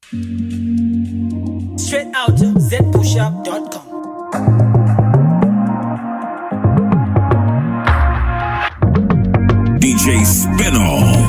Straight out to zpushup.com. DJ Spinall,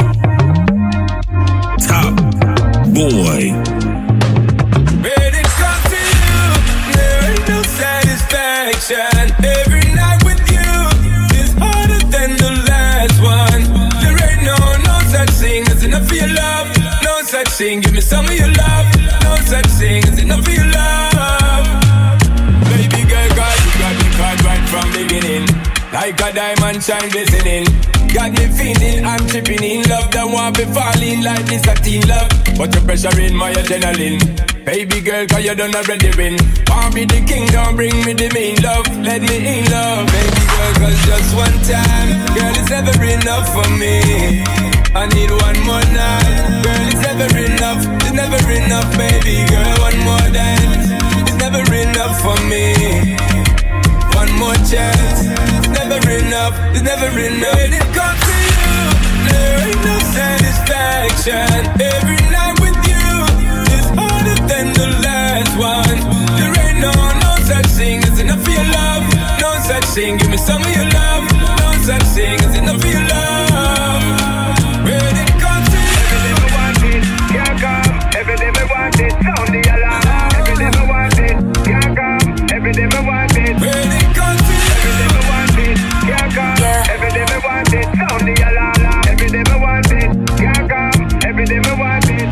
Top Boy. When it comes to you, there ain't no satisfaction. Every night with you is harder than the last one. There ain't no such thing as enough for your love. No such thing, give me some of your love. No such thing as enough for your love. Baby girl, God, you got me caught right from beginning. Like a diamond shine glistening. Got me feeling I'm tripping in love. That want me falling like this a teen love. But the pressure in my adrenaline. Baby girl, cause you done already win. Want me the king, don't bring me the main love. Let me in love. Baby girl, cause just one time, girl, it's never enough for me. I need one more night. Girl, it's never enough. It's never enough, baby girl. One more dance. It's never enough for me. One more chance. It's never enough. It's never enough. When it comes to you, there ain't no satisfaction. Every night with you is harder than the last one. There ain't no such thing as enough for your love. No such thing. Give me some of your love. No such thing as enough for your love. When it comes to you, every day we want it, can't come. Every day we want it, sound the alarm. Every day we want it, can't come. Every day we want it. When it comes to you, every day we want it, can't come. Every day we want it, sound the alarm. Every day we want it, can't come. Every day we want it.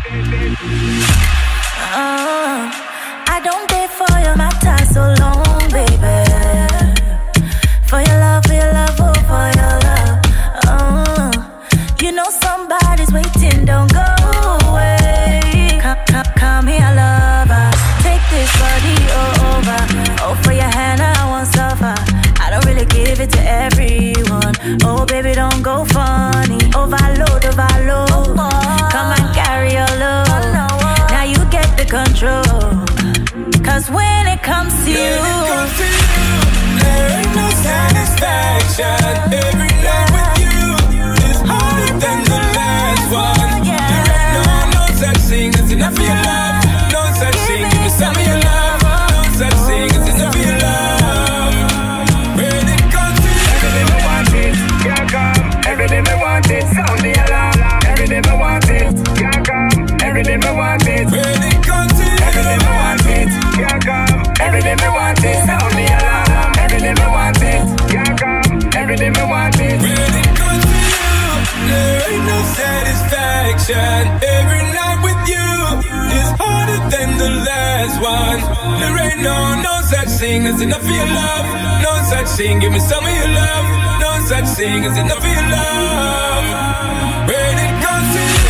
I don't wait for your matter so long, baby. For your love, oh, for your love. You know somebody's waiting, don't go away. Come here, lover. Take this body over. Oh, for your hand, I won't suffer. I don't really give it to everyone. Oh, baby, don't go funny. Overload. Come and carry your load. Now you get the control. Cause when it comes to you, there ain't no satisfaction. Every night with you is harder than the last one. There ain't no such thing as enough for your love. No such thing, give me some of your love. No such thing as enough for your love. When it comes to you, every day we want it, can't come. Every day we want it, sound the alarm. Every day we want it, can't come. Every day we want it. When it comes to you, every day we want it, can't come. Every day we want it, sound the alarm. Every day we want it, can't come. Every day we want it. When it comes to you, there ain't no satisfaction. Every night with you is harder than the last one. There ain't no such thing as enough for your love. No such thing, give me some of your love. No such thing as enough for your love. When it comes to you,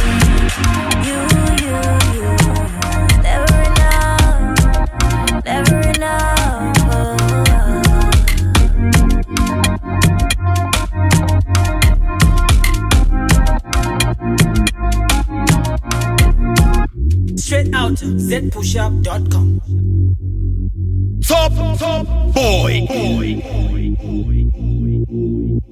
never enough. Straight out to zpushup.com. Top Boy.